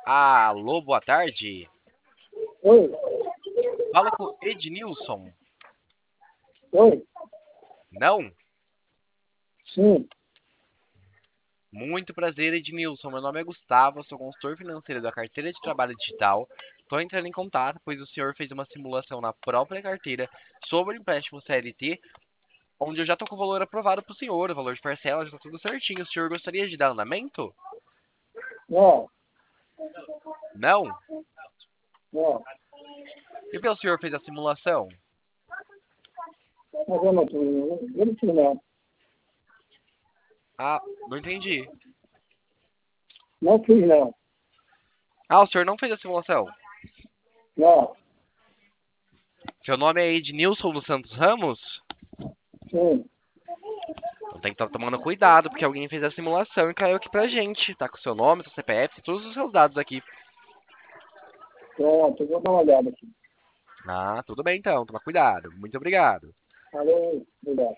Alô, boa tarde. Oi, Fala com o Ednilson. oi, Não? sim, Muito prazer, Ednilson. Meu nome é Gustavo, eu sou consultor financeiro da carteira de trabalho digital. Estou entrando em contato, pois o senhor fez uma simulação na própria carteira sobre o empréstimo CLT, onde eu já estou com o valor aprovado para o senhor, o valor de parcela já está tudo certinho. O senhor gostaria de dar andamento? não, Não? não, E pelo senhor fez a simulação? mas eu não fiz não, Ah, não entendi. não fiz não, Ah, o senhor não fez a simulação? não, Seu nome é Ednilson dos Santos Ramos? sim, Então tem que estar tomando cuidado, porque alguém fez a simulação e caiu aqui pra gente. Tá com seu nome, seu CPF, todos os seus dados aqui. pronto, eu vou dar uma olhada aqui. Ah, tudo bem então, toma cuidado. Muito obrigado. Valeu, obrigado.